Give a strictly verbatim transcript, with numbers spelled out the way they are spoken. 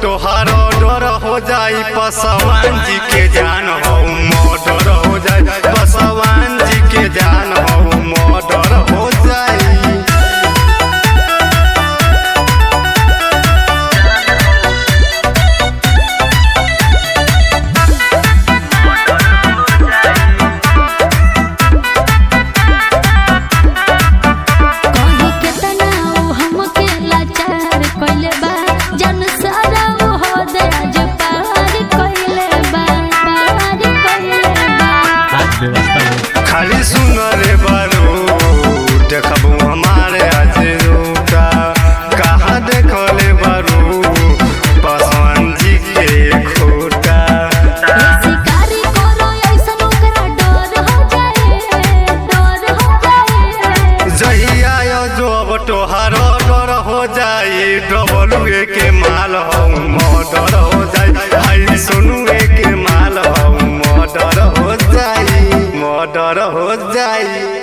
तोहार डर हो जाई पसवान जी के जान हो मर्डर हो जाई पसवान जी के जान हो मर्डर हो जाई। खाली सुन रे बारू देखबू हमारे आज रूटा कहाँ देखले बारू पसवान जी के खोटा। शिकारी करो ऐसन ओकरा डर हो जाए डर हो जाए। जहिया जो अब तोहार डर हो जाई डबलू के माल हो मर्डर हो जाई भाई सोनू के माल हो मर्डर हो जाई मर्डर हो जाई।